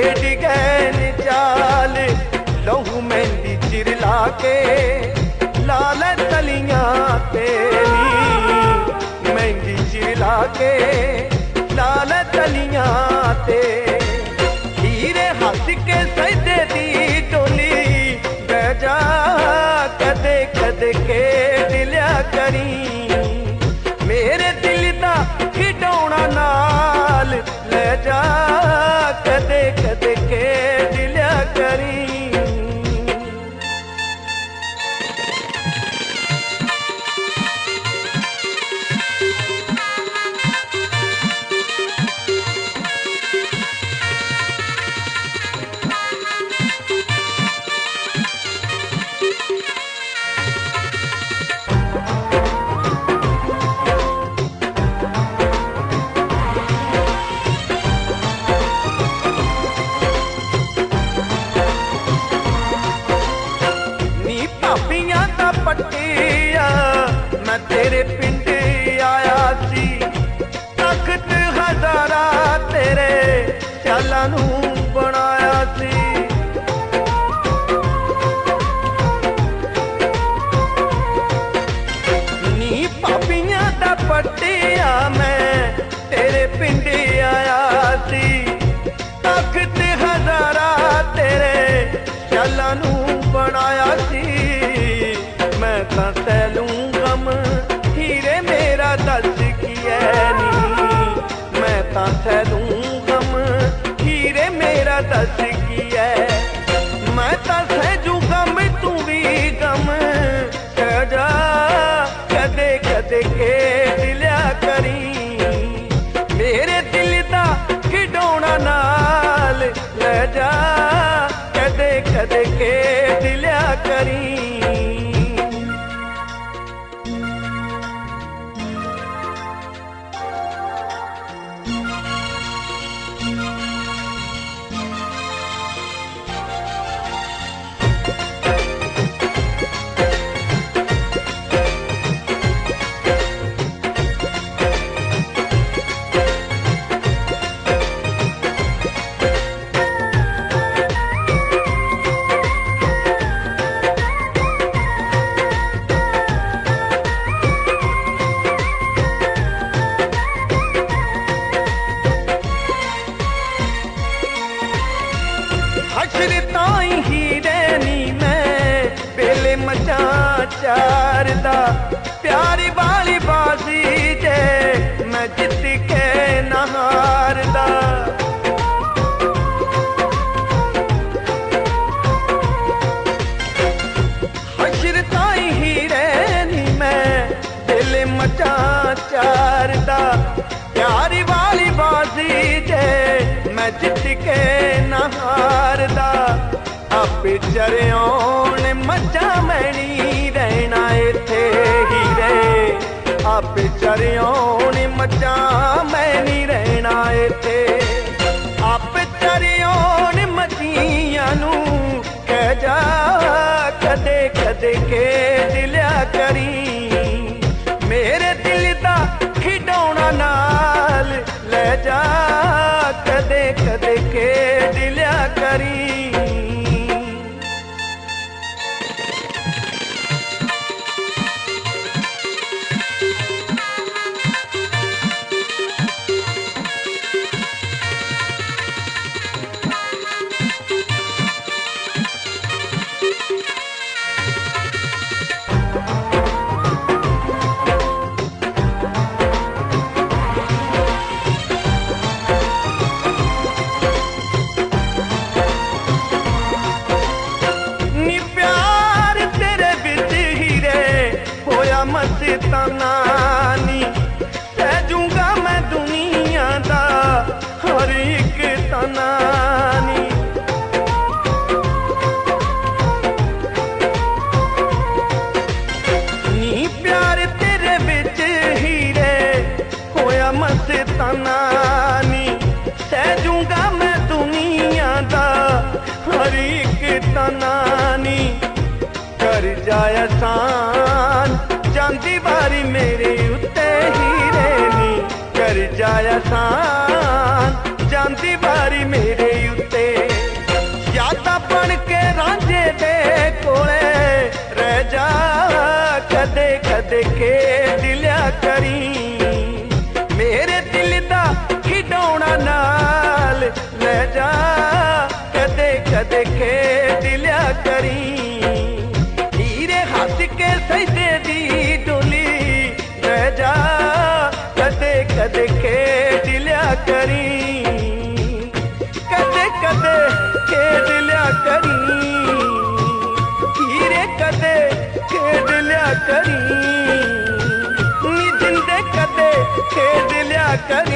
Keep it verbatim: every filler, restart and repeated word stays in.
खेड गए चाल लहू मेहंदी चिरला के लाल तलियां तेरी मेहंदी चिरला के लाल तलियां ते हीरे हंस के सजदे दी डोली बजा कदे कदे के दिलिया करी मेरे दिल दा खिडौना नाल ले जा कदे कदे के दिलिया करी पट्टिया मैं तेरे पिंड आया सी तख्त हजारा तेरे चाला नू बनाया सी नी पापियां दा पट्टिया मैं तेरे पिंड आया सी तख्त हजारा तेरे चाला नू बनाया सी मैं तां तैनू गम हीरे मेरा दस की है नी मैं तां तैनू गम हीरे मेरा दस की है मैं तां सहजू गम तू भी गम कह जा कदे कदे के दिलिया करी मेरे दिल दा खिडौना नाल ले जा कदे कदे के दिलिया करी चारदा प्यारी वाली बाजी जे मैं जित के नहारदा हशर ताई ही रहनी मैं दिल मचा चारदा प्यारी वाली बाजी जे मैं जित के नहारदा आपे चरियों ने मचा मैनी रहना इथे हीरे आपे चरियों ने मचा मैनी रहना इथे आपे चरियों ने मचियां नू कह जा कदे कदे के दिलिया करी मेरे दिल दा खिडौना नाल ले जा कदे कदे के दिलिया करी नानी सहजूंगा मैं दुनिया दा हर एक तनानी नी प्यार तेरे बिच हीरे होया मस्तानानी सहजूंगा मैं दुनिया दा हर एक तनानी कर जाए आसान जांदी बारी मेरे उत्ते हीरे नी कर जाए आसान जांदी बारी मेरे उत्ते खेड लिया करी मेरे दिल दा खिडौना नाल ले जा कदे कदे खेड लिया करी हीरे हंस के सजदे दी डोली ले जा कदे कदे खेड लिया करी कदे कदे खेड लिया करी हीरे कदे खेड लिया करी नी जिंदे कदे खेड लिया करी